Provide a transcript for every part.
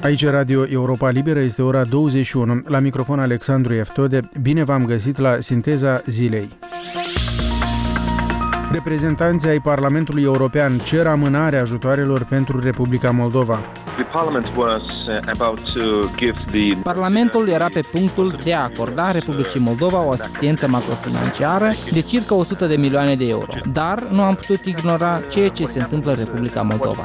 Aici Radio Europa Liberă, este ora 21. La microfon Alexandru Eftode. Bine v-am găsit la Sinteza Zilei. Reprezentanții ai Parlamentului European cer amânarea ajutoarelor pentru Republica Moldova. Parlamentul era pe punctul de a acorda Republicii Moldova o asistență macrofinanciară de circa 100 de milioane de euro, dar nu am putut ignora ceea ce se întâmplă în Republica Moldova.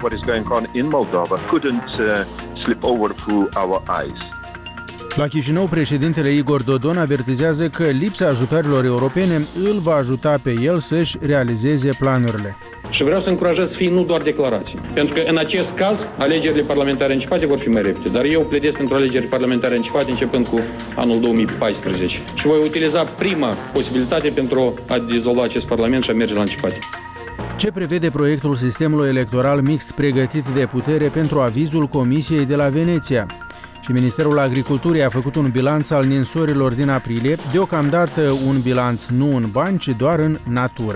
La Chișinău, președintele Igor Dodon avertizează că lipsa ajutoarelor europene îl va ajuta pe el să-și realizeze planurile. Și vreau să încurajez să fie nu doar declarații. Pentru că în acest caz, alegerile parlamentare anticipate vor fi mai repede. Dar eu pledez pentru alegeri parlamentare anticipate începând cu anul 2014. Și voi utiliza prima posibilitate pentru a dizolva acest parlament și a merge la anticipate. Ce prevede proiectul sistemului electoral mixt pregătit de putere pentru avizul Comisiei de la Veneția? Și Ministerul Agriculturii a făcut un bilanț al ninsorilor din aprilie, deocamdată un bilanț nu în bani, ci doar în natură.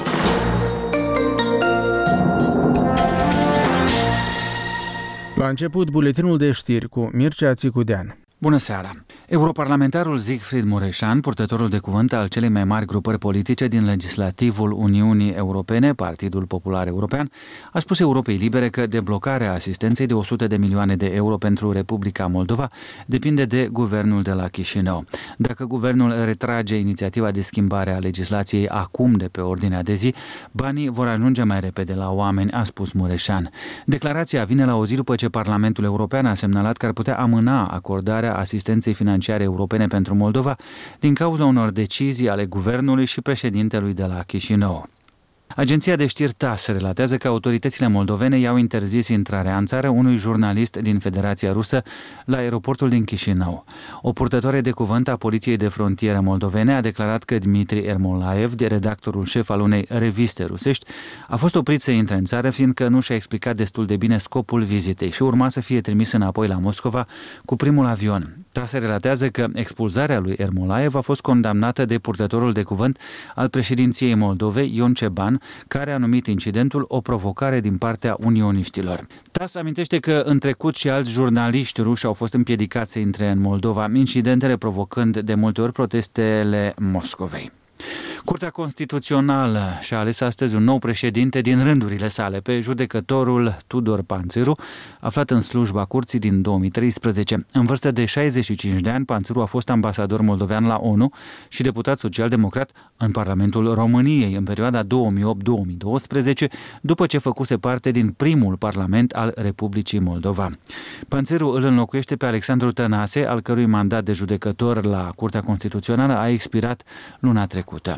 La început, buletinul de știri cu Mircea Țicudean. Bună seara! Europarlamentarul Siegfried Mureșan, purtătorul de cuvânt al celei mai mari grupări politice din legislativul Uniunii Europene, Partidul Popular European, a spus Europei Libere că deblocarea asistenței de 100 de milioane de euro pentru Republica Moldova depinde de guvernul de la Chișinău. Dacă guvernul retrage inițiativa de schimbare a legislației acum de pe ordinea de zi, banii vor ajunge mai repede la oameni, a spus Mureșan. Declarația vine la o zi după ce Parlamentul European a semnalat că ar putea amâna acordarea asistenței financiare europene pentru Moldova din cauza unor decizii ale guvernului și președintelui de la Chișinău. Agenția de știri TASS relatează că autoritățile moldovene i-au interzis intrarea în țară unui jurnalist din Federația Rusă la aeroportul din Chișinău. O purtătoare de cuvânt a Poliției de Frontieră moldovene a declarat că Dmitri Ermolaev, redactorul șef al unei reviste rusești, a fost oprit să intre în țară fiindcă nu și-a explicat destul de bine scopul vizitei și urma să fie trimis înapoi la Moscova cu primul avion. TASS relatează că expulzarea lui Ermolaev a fost condamnată de purtătorul de cuvânt al președinției Moldovei, Ion Ceban, care a numit incidentul o provocare din partea unioniștilor. TASS amintește că în trecut și alți jurnaliști ruși au fost împiedicați să intre în Moldova, incidentele provocând de multe ori protestele Moscovei. Curtea Constituțională și-a ales astăzi un nou președinte din rândurile sale, pe judecătorul Tudor Panțăru, aflat în slujba curții din 2013. În vârstă de 65 de ani, Panțăru a fost ambasador moldovean la ONU și deputat social-democrat în Parlamentul României în perioada 2008-2012, după ce făcuse parte din primul parlament al Republicii Moldova. Panțăru îl înlocuiește pe Alexandru Tănase, al cărui mandat de judecător la Curtea Constituțională a expirat luna trecută.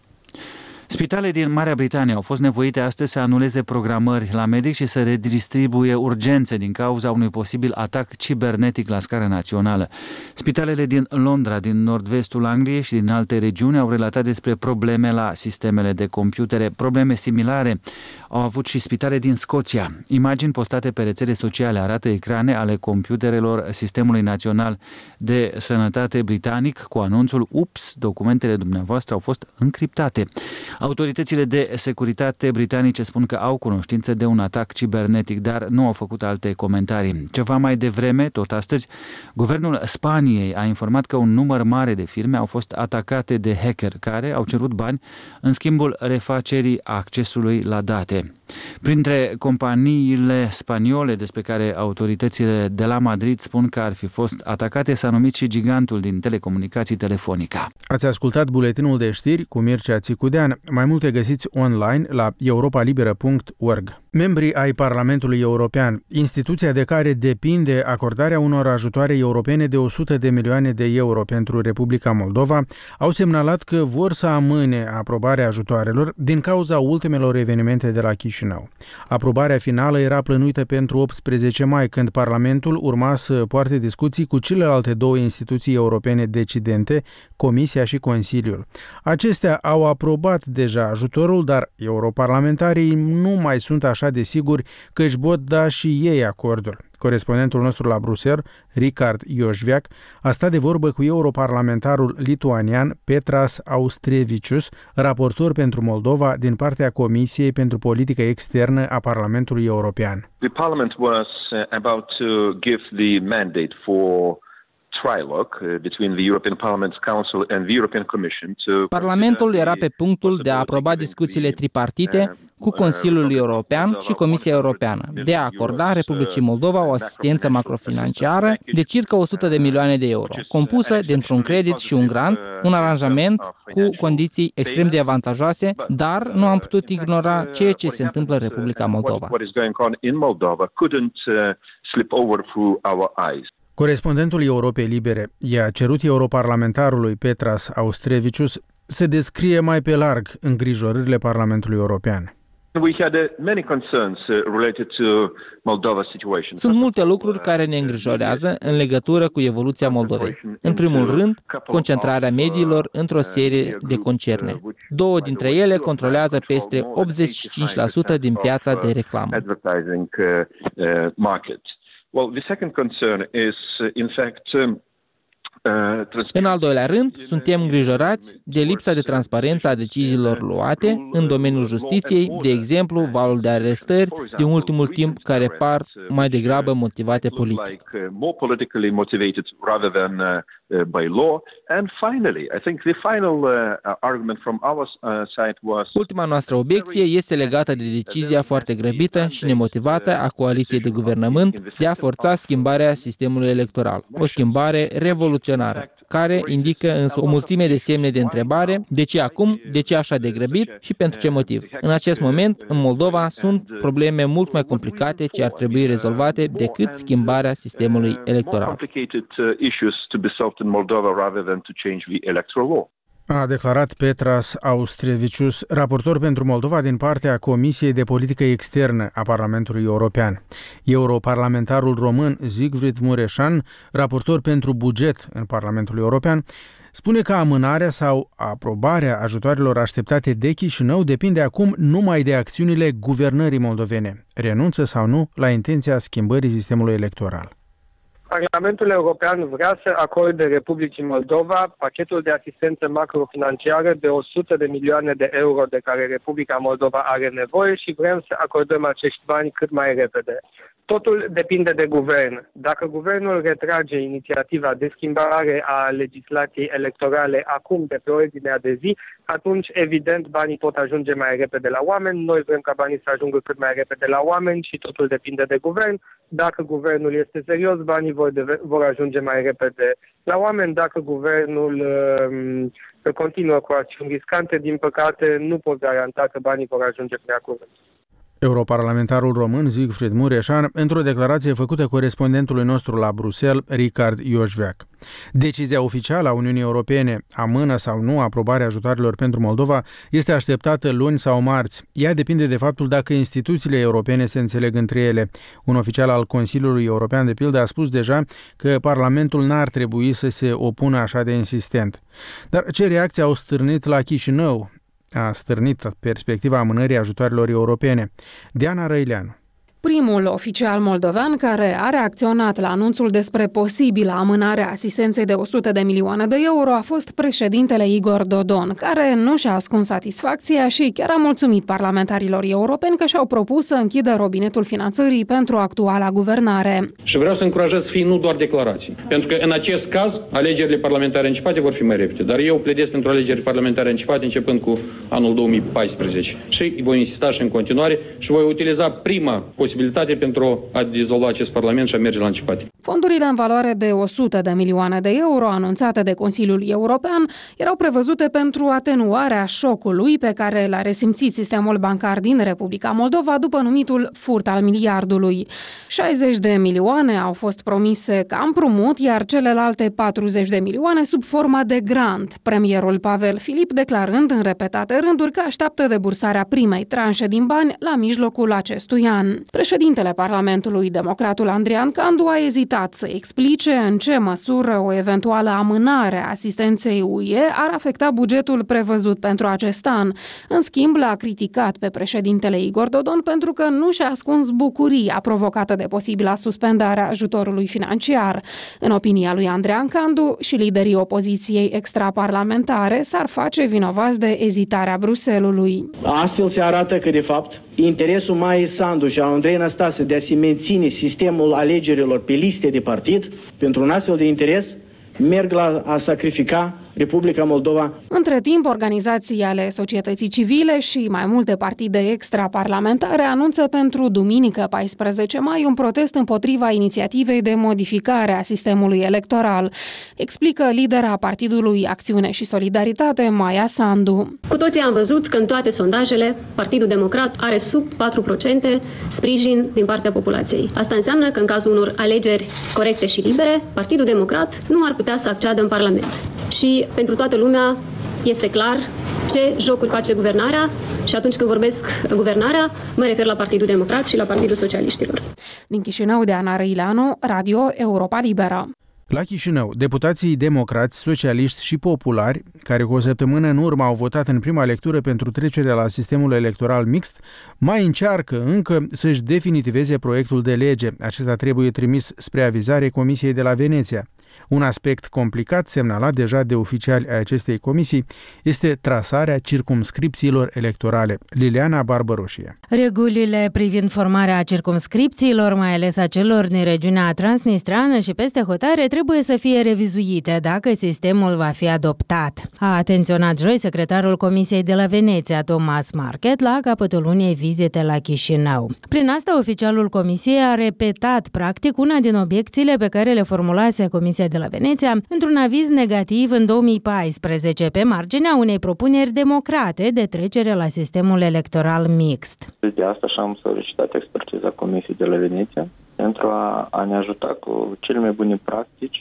Spitale din Marea Britanie au fost nevoite astăzi să anuleze programări la medic și să redistribuie urgențe din cauza unui posibil atac cibernetic la scară națională. Spitalele din Londra, din nord-vestul Angliei și din alte regiuni au relatat despre probleme la sistemele de computere. Probleme similare au avut și spitale din Scoția. Imagini postate pe rețele sociale arată ecrane ale computerelor Sistemului Național de Sănătate britanic cu anunțul "Ups, documentele dumneavoastră au fost încriptate". Autoritățile de securitate britanice spun că au cunoștință de un atac cibernetic, dar nu au făcut alte comentarii. Ceva mai devreme, tot astăzi, guvernul Spaniei a informat că un număr mare de firme au fost atacate de hacker care au cerut bani în schimbul refacerii accesului la date. Printre companiile spaniole despre care autoritățile de la Madrid spun că ar fi fost atacate s-a numit și gigantul din telecomunicații Telefonica. Ați ascultat buletinul de știri cu Mircea Țicudean. Mai multe găsiți online la europalibera.org. Membrii ai Parlamentului European, instituția de care depinde acordarea unor ajutoare europene de 100 de milioane de euro pentru Republica Moldova, au semnalat că vor să amâne aprobarea ajutoarelor din cauza ultimelor evenimente de la Chișinău. Aprobarea finală era plănuită pentru 18 mai, când Parlamentul urma să poarte discuții cu celelalte două instituții europene decidente, Comisia și Consiliul. Acestea au aprobat deja ajutorul, dar europarlamentarii nu mai sunt așa de siguri că își pot da și ei acordul. Corespondentul nostru la Bruxelles, Richard Ioșviac, a stat de vorbă cu europarlamentarul lituanian Petras Austrevicius, raportor pentru Moldova din partea Comisiei pentru Politică Externă a Parlamentului European. The Parliament was about to give the mandate for trilogue between the European Parliament's Council and the European Commission to... Parlamentul era pe punctul de a aproba discuțiile tripartite cu Consiliul European și Comisia Europeană de a acorda Republicii Moldova o asistență macrofinanciară de circa 100 de milioane de euro, compusă dintr-un credit și un grant, un aranjament cu condiții extrem de avantajoase, dar nu am putut ignora ceea ce se întâmplă în Republica Moldova. Corespondentul Europei Libere i-a cerut europarlamentarului Petras Austrevicius să descrie mai pe larg îngrijorările Parlamentului European. Sunt multe lucruri care ne îngrijorează în legătură cu evoluția Moldovei. În primul rând, concentrarea mediilor într-o serie de concerne. Două dintre ele controlează peste 85% din piața de reclamă. Well, the second concern is, in fact, În al doilea rând, suntem îngrijorați de lipsa de transparență a deciziilor luate în domeniul justiției, de exemplu, valul de arestări din ultimul timp care par mai degrabă motivate politic. Ultima noastră obiecție este legată de decizia foarte grăbită și nemotivată a coaliției de guvernământ de a forța schimbarea sistemului electoral, o schimbare revoluționară, care indică însă o mulțime de semne de întrebare, de ce acum, de ce așa de grăbit și pentru ce motiv. În acest moment, în Moldova, sunt probleme mult mai complicate ce ar trebui rezolvate decât schimbarea sistemului electoral. A declarat Petras Austrevicius, raportor pentru Moldova din partea Comisiei de Politică Externă a Parlamentului European. Europarlamentarul român Siegfried Mureșan, raportor pentru buget în Parlamentul European, spune că amânarea sau aprobarea ajutoarelor așteptate de Chișinău depinde acum numai de acțiunile guvernării moldovene. Renunță sau nu la intenția schimbării sistemului electoral. Parlamentul European vrea să acorde Republicii Moldova pachetul de asistență macrofinanciară de 100 de milioane de euro de care Republica Moldova are nevoie și vrem să acordăm acești bani cât mai repede. Totul depinde de guvern. Dacă guvernul retrage inițiativa de schimbare a legislației electorale acum de pe ordinea de zi, atunci, evident, banii pot ajunge mai repede la oameni. Noi vrem ca banii să ajungă cât mai repede la oameni și totul depinde de guvern. Dacă guvernul este serios, banii vor ajunge mai repede la oameni. Dacă guvernul continuă cu acțiuni riscante, din păcate, nu pot garanta că banii vor ajunge prea curând. Europarlamentarul român Siegfried Mureșan, într-o declarație făcută corespondentului nostru la Bruxelles, Richard Ioșviac. Decizia oficială a Uniunii Europene, amână sau nu aprobarea ajutoarelor pentru Moldova, este așteptată luni sau marți. Ea depinde de faptul dacă instituțiile europene se înțeleg între ele. Un oficial al Consiliului European, de pildă, a spus deja că Parlamentul n-ar trebui să se opună așa de insistent. Dar ce reacții au stârnit la Chișinău? A stârnit perspectiva amânării ajutoarelor europene. Diana Răileanu. Primul oficial moldovean care a reacționat la anunțul despre posibilă amânare a asistenței de 100 de milioane de euro a fost președintele Igor Dodon, care nu și-a ascuns satisfacția și chiar a mulțumit parlamentarilor europeni că și-au propus să închidă robinetul finanțării pentru actuala guvernare. Și vreau să încurajez să fie nu doar declarații, pentru că în acest caz alegerile parlamentare anticipate vor fi mai repede, dar eu pledez pentru alegeri parlamentare anticipate începând cu anul 2014 și voi insista și în continuare și voi utiliza prima posibilitate pentru a dizolva acest Parlament și a merge la anticipate. Fondurile în valoare de 100 de milioane de euro anunțate de Consiliul European erau prevăzute pentru atenuarea șocului pe care l-a resimțit sistemul bancar din Republica Moldova după numitul furt al miliardului. 60 de milioane au fost promise ca împrumut, iar celelalte 40 de milioane sub formă de grant, premierul Pavel Filip declarând în repetate rânduri că așteaptă debursarea primei tranșe din bani la mijlocul acestui an. Președintele Parlamentului, democratul Andrian Candu, a ezitat să explice în ce măsură o eventuală amânare a asistenței UE ar afecta bugetul prevăzut pentru acest an. În schimb, l-a criticat pe președintele Igor Dodon pentru că nu și-a ascuns bucuria provocată de posibila suspendare a ajutorului financiar. În opinia lui Andrian Candu, și liderii opoziției extraparlamentare s-ar face vinovați de ezitarea Bruxellesului. Astfel se arată că, de fapt, interesul Maiei Sandu și al Andrei Năstase de a se menține sistemul alegerilor pe liste de partid, pentru un astfel de interes, merg la a sacrifica Republica Moldova. Între timp, organizații ale societății civile și mai multe partide extraparlamentare anunță pentru duminică 14 mai un protest împotriva inițiativei de modificare a sistemului electoral, explică lidera Partidului Acțiune și Solidaritate, Maia Sandu. Cu toții am văzut că în toate sondajele Partidul Democrat are sub 4% sprijin din partea populației. Asta înseamnă că în cazul unor alegeri corecte și libere, Partidul Democrat nu ar putea să acceadă în Parlament. Și pentru toată lumea este clar ce jocuri face guvernarea și atunci când vorbesc guvernarea, mă refer la Partidul Democrat și la Partidul Socialiștilor. Din Chișinău, Deana Răileanu, Radio Europa Liberă. La Chișinău, deputații democrați, socialiști și populari, care cu o săptămână în urmă au votat în prima lectură pentru trecerea la sistemul electoral mixt, mai încearcă încă să-și definitiveze proiectul de lege. Acesta trebuie trimis spre avizare Comisiei de la Veneția. Un aspect complicat, semnalat deja de oficiali ai acestei comisii, este trasarea circumscripțiilor electorale. Liliana Barbăroșie. Regulile privind formarea circumscripțiilor, mai ales a celor din regiunea transnistreană și peste hotare, trebuie să fie revizuite dacă sistemul va fi adoptat. A atenționat joi secretarul Comisiei de la Veneția, Thomas Market, la capătul unei vizite la Chișinău. Prin asta, oficialul Comisiei a repetat practic una din obiecțiile pe care le formulase Comisia de la Veneția într-un aviz negativ în 2014 pe marginea unei propuneri democrate de trecere la sistemul electoral mixt. De asta și-am solicitat expertiza Comisiei de la Veneția pentru a ne ajuta cu cele mai bune practici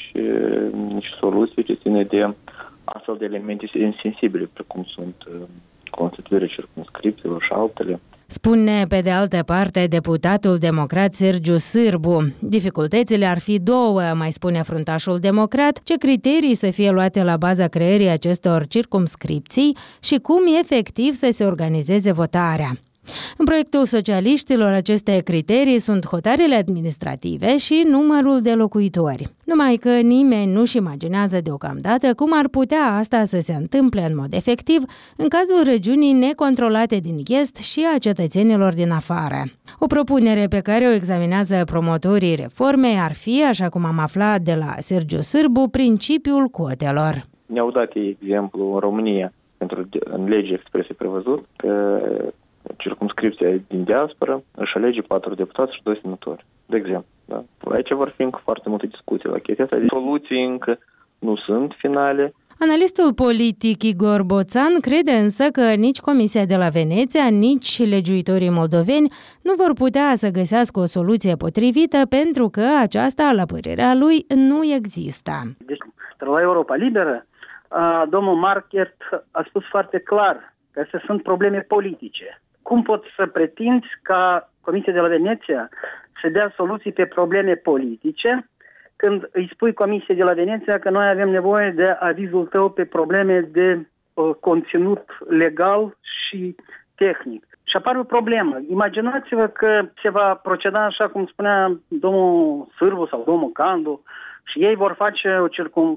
și soluții ce ține de astfel de elemente insensibile, precum sunt constituirea circumscripțiilor și altele. Spune, pe de altă parte, deputatul democrat Sergiu Sârbu. Dificultățile ar fi două, mai spune fruntașul democrat, ce criterii să fie luate la baza creării acestor circumscripții și cum efectiv să se organizeze votarea. În proiectul socialiștilor, aceste criterii sunt hotarele administrative și numărul de locuitori. Numai că nimeni nu-și imaginează deocamdată cum ar putea asta să se întâmple în mod efectiv în cazul regiunii necontrolate din est și a cetățenilor din afară. O propunere pe care o examinează promotorii reformei ar fi, așa cum am aflat de la Sergiu Sârbu, principiul cotelor. Ne-au dat exemplu în România, în lege expresie prevăzut, că circumscripția din diaspora își alege 4 deputați și 2 senatori, de exemplu. Da? Aici vor fi încă foarte multe discuții la chestia asta. Soluții încă nu sunt finale. Analistul politic Igor Boțan crede însă că nici Comisia de la Veneția, nici legiuitorii moldoveni nu vor putea să găsească o soluție potrivită pentru că aceasta, la părerea lui, nu există. Deci, la Europa Liberă, domnul Market a spus foarte clar că astea sunt probleme politice. Cum poți să pretinzi ca Comisia de la Veneția să dea soluții pe probleme politice când îi spui Comisiei de la Veneția că noi avem nevoie de avizul tău pe probleme de conținut legal și tehnic? Și apare o problemă. Imaginați-vă că se va proceda așa cum spunea domnul Sârbu sau domnul Candu și ei vor face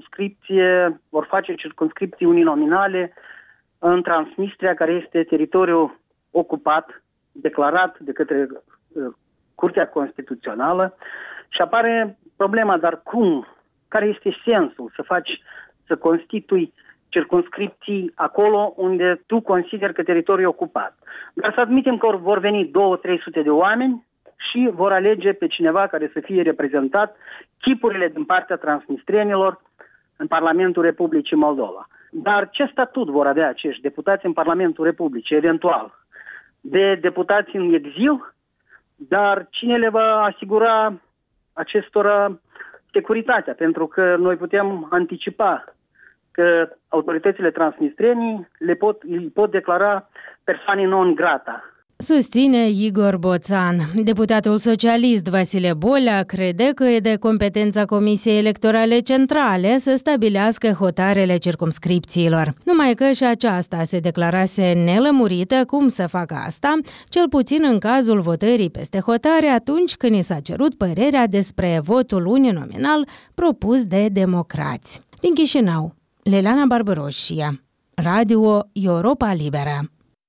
circumscripții uninominale în Transnistria, care este teritoriul ocupat, declarat de către Curtea Constituțională, și apare problema, dar cum? Care este sensul să constitui circumscripții acolo unde tu consideri că teritoriul e ocupat? Dar să admitem că vor veni 200-300 de oameni și vor alege pe cineva care să fie reprezentat chipurile din partea transnistrenilor în Parlamentul Republicii Moldova. Dar ce statut vor avea acești deputați în Parlamentul Republicii, eventual? De deputați în exil? Dar cine le va asigura acestora securitatea? Pentru că noi putem anticipa că autoritățile transnistrenii îi pot declara persoane non grata. Susține Igor Boțan. Deputatul socialist Vasile Bolea crede că e de competența Comisiei Electorale Centrale să stabilească hotarele circumscripțiilor. Numai că și aceasta se declarase nelămurită cum să facă asta, cel puțin în cazul votării peste hotare atunci când i s-a cerut părerea despre votul uninominal propus de democrați. Din Chișinău, Leliana Barbăroșia, Radio Europa Liberă.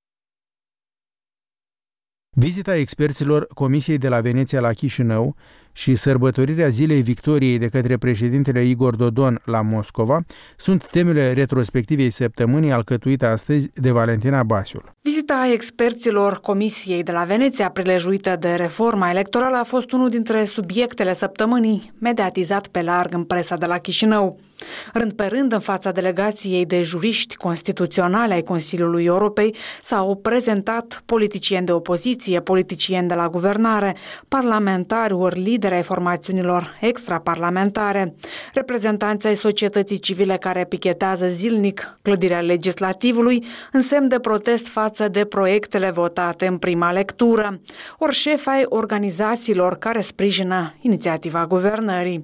Vizita experților Comisiei de la Veneția la Chișinău și sărbătorirea Zilei Victoriei de către președintele Igor Dodon la Moscova sunt temele retrospectivei săptămânii alcătuite astăzi de Valentina Basiul. Vizita experților Comisiei de la Veneția, prilejuită de reforma electorală, a fost unul dintre subiectele săptămânii, mediatizat pe larg în presa de la Chișinău. Rând pe rând, în fața delegației de juriști constituționale ai Consiliului Europei, s-au prezentat politicieni de opoziție, politicieni de la guvernare, parlamentari ori lideri ai formațiunilor extraparlamentare, reprezentanți ai societății civile care pichetează zilnic clădirea legislativului în semn de protest față de proiectele votate în prima lectură, ori șefi ai organizațiilor care sprijină inițiativa guvernării.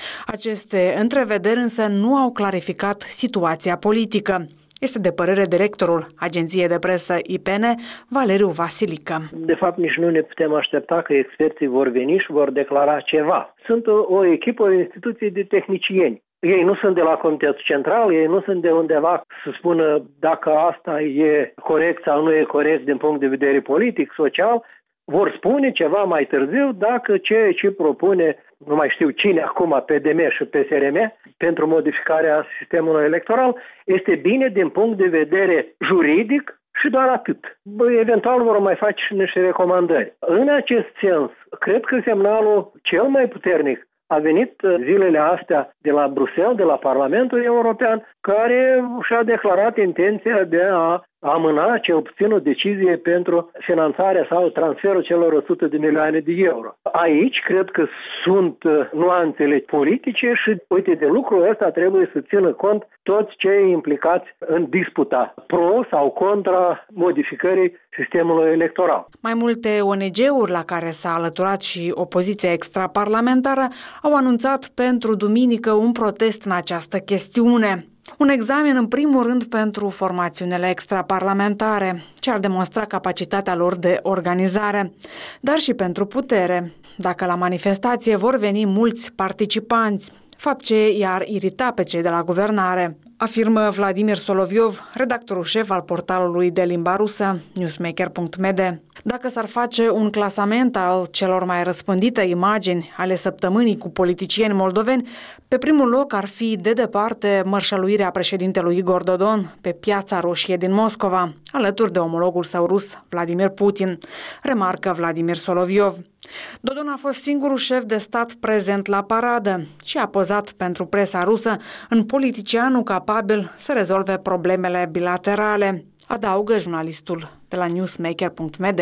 Aceste întrevederi însă nu au clarificat situația politică. Este de părere directorul agenției de presă IPN, Valeriu Vasilică. De fapt, nici nu ne putem aștepta că experții vor veni și vor declara ceva. Sunt o echipă, o instituție de tehnicieni. Ei nu sunt de la Comitetul Central, ei nu sunt de undeva să spună dacă asta e corect sau nu e corect din punct de vedere politic, social. Vor spune ceva mai târziu dacă ceea ce propune, nu mai știu cine acum, PDM și PSRM, pentru modificarea sistemului electoral, este bine din punct de vedere juridic și doar atât. Eventual vor mai face și niște recomandări. În acest sens, cred că semnalul cel mai puternic a venit zilele astea de la Bruxelles, de la Parlamentul European, care și-a declarat intenția de a amâna cel puțin o decizie pentru finanțarea sau transferul celor 100 de milioane de euro. Aici cred că sunt nuanțele politice și, uite, de lucrul ăsta trebuie să țină cont toți cei implicați în disputa pro sau contra modificării sistemului electoral. Mai multe ONG-uri la care s-a alăturat și opoziția extraparlamentară au anunțat pentru duminică un protest în această chestiune. Un examen în primul rând pentru formațiunile extraparlamentare, ce ar demonstra capacitatea lor de organizare, dar și pentru putere. Dacă la manifestație vor veni mulți participanți, fapt ce i-ar irita pe cei de la guvernare, afirmă Vladimir Soloviov, redactorul șef al portalului de limba rusă newsmaker.md. Dacă s-ar face un clasament al celor mai răspândite imagini ale săptămânii cu politicieni moldoveni, pe primul loc ar fi de departe mărșăluirea președintelui Igor Dodon pe Piața Roșie din Moscova, alături de omologul său rus, Vladimir Putin, remarcă Vladimir Soloviov. Dodon a fost singurul șef de stat prezent la paradă și a pozat pentru presa rusă în politicianul capabil să rezolve problemele bilaterale, adaugă jurnalistul de la newsmaker.md.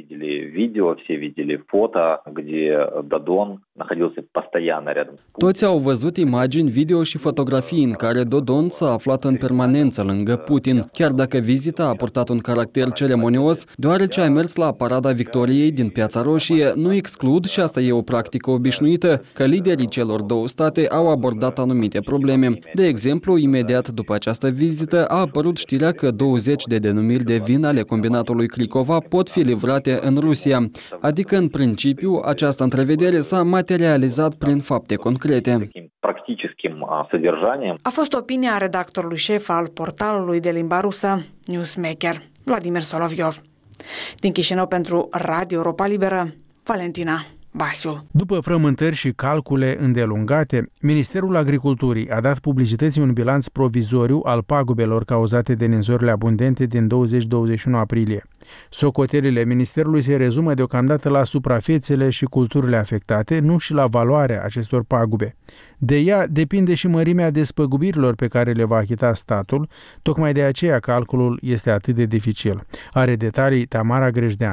Toți au văzut imagini, video și fotografii în care Dodon s-a aflat în permanență lângă Putin, chiar dacă vizita a purtat un caracter ceremonios, deoarece a mers la Parada Victoriei din Piața Roșie, nu exclud, și asta e o practică obișnuită, că liderii celor două state au abordat anumite probleme. De exemplu, imediat după această vizită a apărut știrea că 20 de denumiri de vin ale combinatului Clicova pot fi livrate în Rusia, adică în principiu această întrevedere s-a materializat prin fapte concrete. A fost opinia redactorului șef al portalului de limba rusă Newsmaker, Vladimir Soloviov. Din Chișinău pentru Radio Europa Liberă, Valentina Basiu. După frământări și calcule îndelungate, Ministerul Agriculturii a dat publicității un bilanț provizoriu al pagubelor cauzate de ninsorile abundente din 20-21 aprilie. Socotelile Ministerului se rezumă deocamdată la suprafețele și culturile afectate, nu și la valoarea acestor pagube. De ea depinde și mărimea despăgubirilor pe care le va achita statul, tocmai de aceea calculul este atât de dificil. Are detalii Tamara Grejdeanu.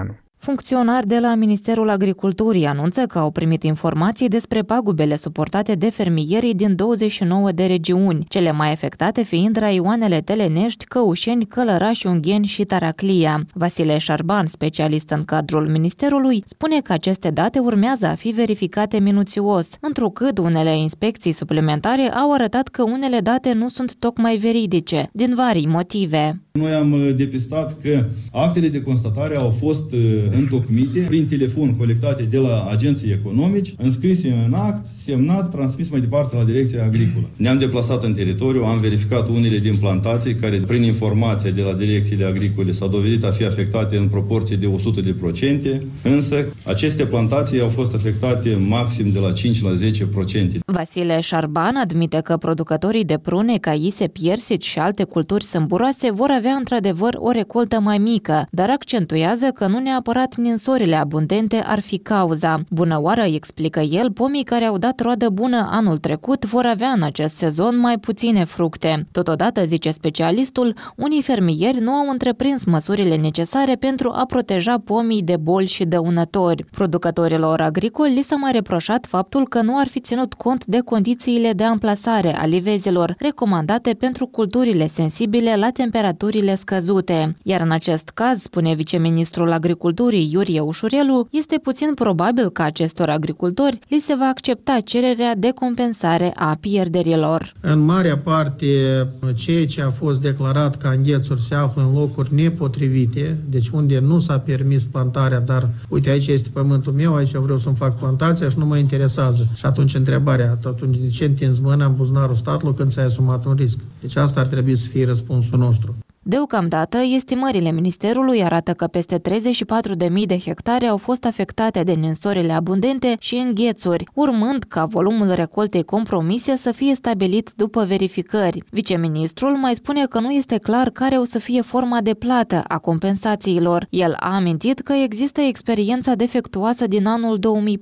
Funcționari de la Ministerul Agriculturii anunță că au primit informații despre pagubele suportate de fermierii din 29 de regiuni, cele mai afectate fiind raioanele Telenești, Căușeni, Călărași, Ungheni și Taraclia. Vasile Șarban, specialist în cadrul Ministerului, spune că aceste date urmează a fi verificate minuțios, întrucât unele inspecții suplimentare au arătat că unele date nu sunt tocmai veridice, din vari motive. Noi am depistat că actele de constatare au fost întocmite prin telefon, colectate de la agenții economici, înscrise în act, semnat, transmis mai departe la Direcția Agricolă. Ne-am deplasat în teritoriu, am verificat unele din plantații care, prin informația de la direcțiile agricole, s-au dovedit a fi afectate în proporție de 100%, însă aceste plantații au fost afectate maxim de la 5 la 10%. Vasile Șarban admite că producătorii de prune, caise, piersici și alte culturi sâmburoase vor avea într-adevăr o recoltă mai mică, dar accentuează că nu neapărat ninsorile abundente ar fi cauza. Bună oară, explică el, pomii care au dat roadă bună anul trecut vor avea în acest sezon mai puține fructe. Totodată, zice specialistul, unii fermieri nu au întreprins măsurile necesare pentru a proteja pomii de boli și dăunători. Producătorilor agricoli li s-a mai reproșat faptul că nu ar fi ținut cont de condițiile de amplasare a livezilor recomandate pentru culturile sensibile la temperaturile scăzute. Iar în acest caz, spune viceministrul Agriculturii Iurie Ușurelu, este puțin probabil că acestor agricultori li se va accepta cererea de compensare a pierderilor. În marea parte, ceea ce a fost declarat ca înghețuri se află în locuri nepotrivite, deci unde nu s-a permis plantarea, dar uite, aici este pământul meu, aici vreau să-mi fac plantația și nu mă interesează. Și atunci întrebarea, atunci de ce întinzi mâna în buzunarul statului când ți-ai asumat un risc? Deci asta ar trebui să fie răspunsul nostru. Deocamdată, estimările Ministerului arată că peste 34.000 de hectare au fost afectate de ninsorile abundente și înghețuri, urmând ca volumul recoltei compromise să fie stabilit după verificări. Viceministrul mai spune că nu este clar care o să fie forma de plată a compensațiilor. El a amintit că există experiența defectuoasă din anul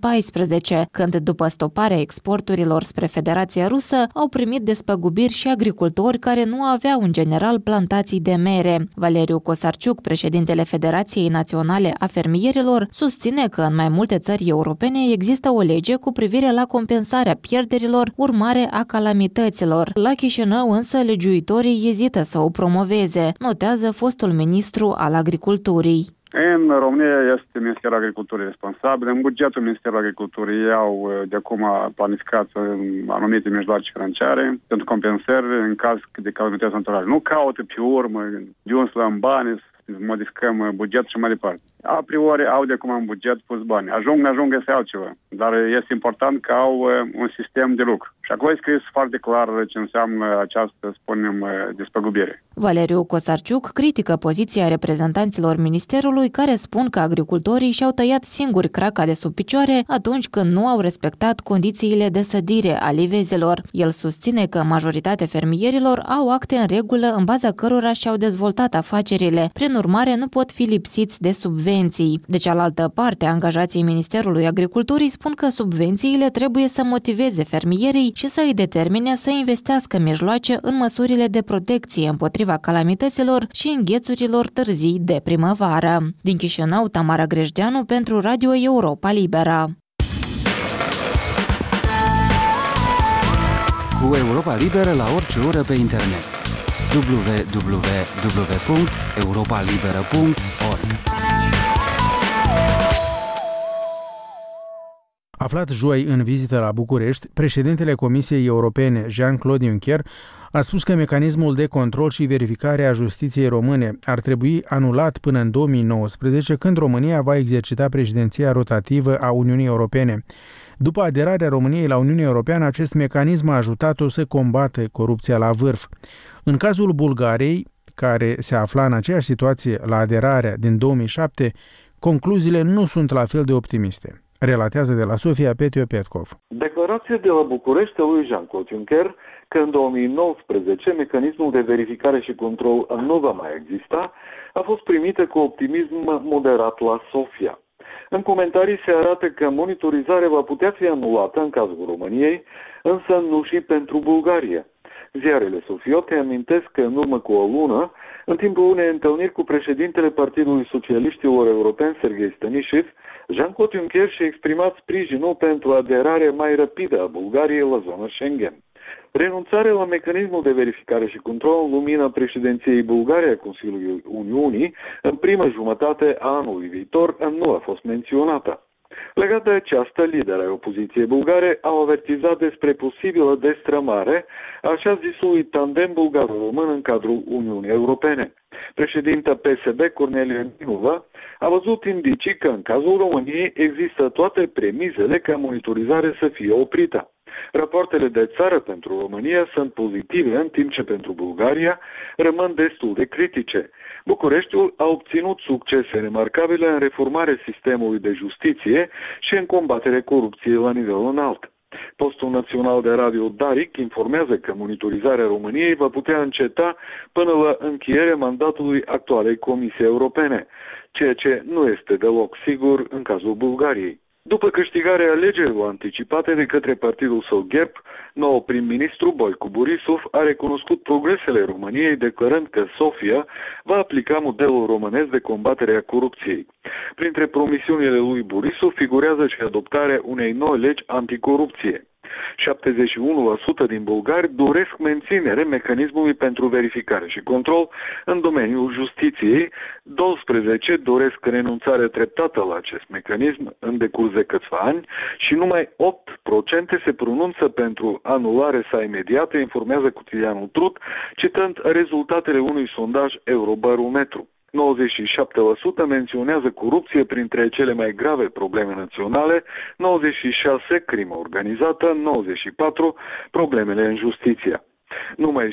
2014, când după stoparea exporturilor spre Federația Rusă au primit despăgubiri și agricultori care nu aveau în general plantații de mere. Valeriu Cosarciuc, președintele Federației Naționale a Fermierilor, susține că în mai multe țări europene există o lege cu privire la compensarea pierderilor urmare a calamităților. La Chișinău însă legiuitorii ezită să o promoveze, notează fostul ministru al Agriculturii. În România este Ministerul Agriculturii responsabil. În bugetul Ministerului Agriculturii au de acum planificat anumite mijloace financiare pentru compensări în caz de calamități naturale. Nu caută pe urmă de unde să luăm bani, să modificăm bugetul și mai departe. A priori au de acum în buget pus bani. Ajung este altceva. Dar este important că au un sistem de lucru. Și acolo e scris foarte clar ce înseamnă această, spunem, despăgubire. Valeriu Cosarciuc critică poziția reprezentanților Ministerului care spun că agricultorii și-au tăiat singuri craca de sub picioare atunci când nu au respectat condițiile de sădire a livezelor. El susține că majoritatea fermierilor au acte în regulă în baza cărora și-au dezvoltat afacerile. Prin urmare, nu pot fi lipsiți de subvenții. De cealaltă parte, angajații Ministerului Agriculturii spun că subvențiile trebuie să motiveze fermierii și să îi determine să investească mijloace în măsurile de protecție împotriva calamităților și înghețurilor târzii de primăvară. Din Chișinău, Tamara Grejdeanu pentru Radio Europa Liberă. Cu Europa Liberă la orice oră pe internet. www.europalibera.org. Aflat joi în vizită la București, președintele Comisiei Europene, Jean-Claude Juncker, a spus că mecanismul de control și verificare a justiției române ar trebui anulat până în 2019, când România va exercita președinția rotativă a Uniunii Europene. După aderarea României la Uniunea Europeană, acest mecanism a ajutat-o să combată corupția la vârf. În cazul Bulgariei, care se afla în aceeași situație la aderarea din 2007, concluziile nu sunt la fel de optimiste. Relatează de la Sofia Petio Petkov. Declarația de la București a lui Jean-Claude Juncker că în 2019 mecanismul de verificare și control nu va mai exista a fost primită cu optimism moderat la Sofia. În comentarii se arată că monitorizarea va putea fi anulată în cazul României, însă nu și pentru Bulgaria. Ziarele sofiote amintesc că în urmă cu o lună, În timpul unei întâlniri cu președintele Partidului Socialiștilor Europeni, Serghei Stanișev, Jean-Claude Juncker și-a exprimat sprijinul pentru aderarea mai rapidă a Bulgariei la zona Schengen. Renunțarea la mecanismul de verificare și control în lumina președinției Bulgariei a Consiliului Uniunii în prima jumătate a anului viitor nu a fost menționată. Legat de aceasta, liderii opoziției bulgare au avertizat despre posibilă destrămare a așa zisului tandem bulgar-român în cadrul Uniunii Europene. Președinta PSB, Cornelia Ninova, a văzut indicii că în cazul României există toate premizele ca monitorizarea să fie oprită. Rapoartele de țară pentru România sunt pozitive, în timp ce pentru Bulgaria rămân destul de critice. Bucureștiul a obținut succese remarcabile în reformarea sistemului de justiție și în combaterea corupției la nivel înalt. Postul național de radio Daric informează că monitorizarea României va putea înceta până la încheierea mandatului actualei Comisii Europene, ceea ce nu este deloc sigur în cazul Bulgariei. După câștigarea alegerilor anticipate de către partidul său GERB, noul prim-ministru Boicu Borisov a recunoscut progresele României, declarând că Sofia va aplica modelul românesc de combatere a corupției. Printre promisiunile lui Borisov figurează și adoptarea unei noi legi anticorupție. 71% din bulgari doresc menținerea mecanismului pentru verificare și control în domeniul justiției, 12% doresc renunțarea treptată la acest mecanism în decurs de câțiva ani și numai 8% se pronunță pentru anularea sa imediată, informează quotidianul Trud, citând rezultatele unui sondaj Eurobarometru. 97% menționează corupție printre cele mai grave probleme naționale, 96% crimă organizată, 94% problemele în justiție. Numai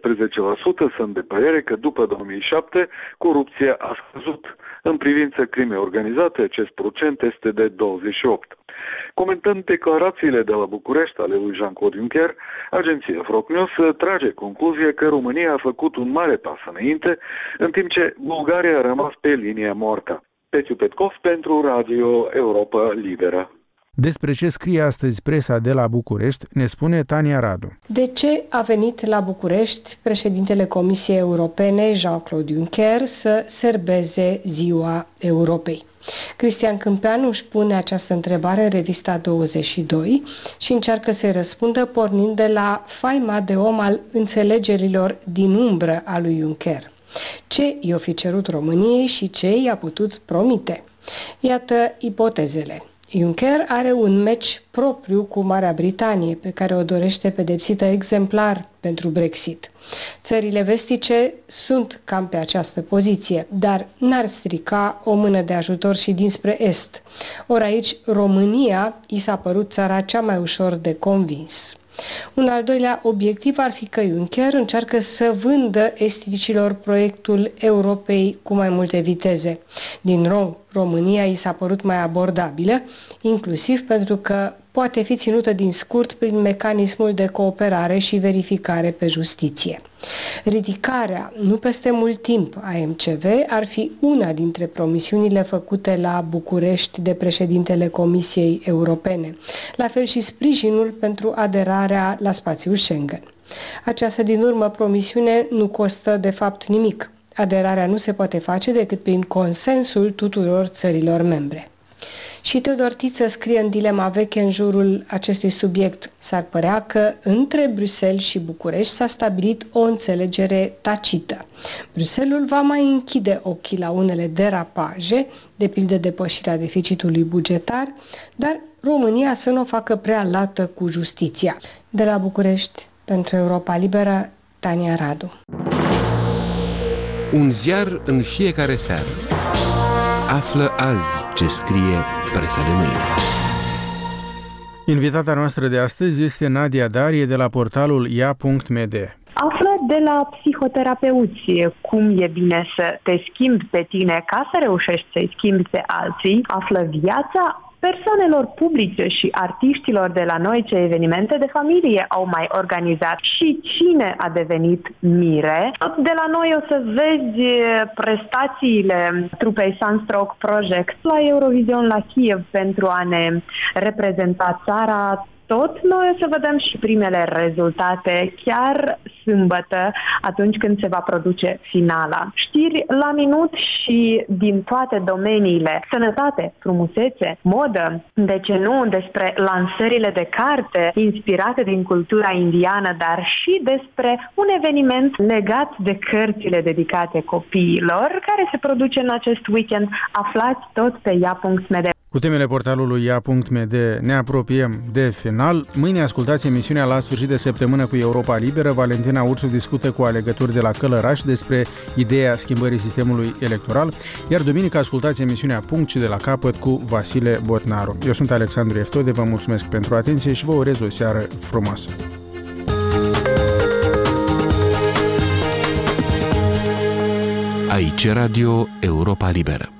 17% sunt de părere că după 2007 corupția a scăzut. În privința crimei organizate, acest procent este de 28%. Comentând declarațiile de la București ale lui Jean-Claude Juncker, agenția Frocnews trage concluzia că România a făcut un mare pas înainte, în timp ce Bulgaria a rămas pe linia moartă. Petiu Petkov pentru Radio Europa Liberă. Despre ce scrie astăzi presa de la București, ne spune Tania Radu. De ce a venit la București președintele Comisiei Europene, Jean-Claude Juncker, să serbeze Ziua Europei? Cristian Câmpeanu își pune această întrebare în revista 22 și încearcă să-i răspundă pornind de la faima de om al înțelegerilor din umbră a lui Juncker. Ce i-a fi cerut României și ce i-a putut promite? Iată ipotezele. Juncker are un meci propriu cu Marea Britanie, pe care o dorește pedepsită exemplar pentru Brexit. Țările vestice sunt cam pe această poziție, dar n-ar strica o mână de ajutor și dinspre Est. Ori aici, România i s-a părut țara cea mai ușor de convins. Un al doilea obiectiv ar fi că Juncker încearcă să vândă esticilor proiectul Europei cu mai multe viteze. Din nou, România i s-a părut mai abordabilă, inclusiv pentru că poate fi ținută din scurt prin mecanismul de cooperare și verificare pe justiție. Ridicarea, nu peste mult timp, a MCV ar fi una dintre promisiunile făcute la București de președintele Comisiei Europene, la fel și sprijinul pentru aderarea la spațiul Schengen. Această din urmă promisiune nu costă de fapt nimic. Aderarea nu se poate face decât prin consensul tuturor țărilor membre. Și Teodor Tiță scrie în dilema veche în jurul acestui subiect. S-ar părea că între Bruxelles și București s-a stabilit o înțelegere tacită. Bruxellesul va mai închide ochii la unele derapaje, de pildă depășirea deficitului bugetar, dar România să nu o facă prea lată cu justiția. De la București, pentru Europa Liberă, Tania Radu. Un ziar în fiecare seară. Află azi ce scrie presa de mâine. Invitata noastră de astăzi este Nadia Darie de la portalul ia.md. Află de la psihoterapeuți cum e bine să te schimbi pe tine ca să reușești să-i schimbi pe alții. Află viața persoanelor publice și artiștilor de la noi, ce evenimente de familie au mai organizat și cine a devenit mire. De la noi o să vezi prestațiile trupei Sunstroke Project la Eurovision la Kiev pentru a ne reprezenta țara tot, noi o să vedem și primele rezultate chiar sâmbătă, atunci când se va produce finala. Știri la minut și din toate domeniile: sănătate, frumusețe, modă, de ce nu, despre lansările de carte inspirate din cultura indiană, dar și despre un eveniment legat de cărțile dedicate copiilor, care se produce în acest weekend. Aflați tot pe ia.md. Cu temele portalului ia.md ne apropiem de final. Mâine ascultați emisiunea La sfârșit de săptămână cu Europa Liberă. Valentina Ursu discută cu alegători de la Călăraș despre ideea schimbării sistemului electoral, iar duminică ascultați emisiunea Punct și de la capăt cu Vasile Botnaru. Eu sunt Alexandru Eftode, vă mulțumesc pentru atenție și vă urez o seară frumoasă. Aici Radio Europa Liberă.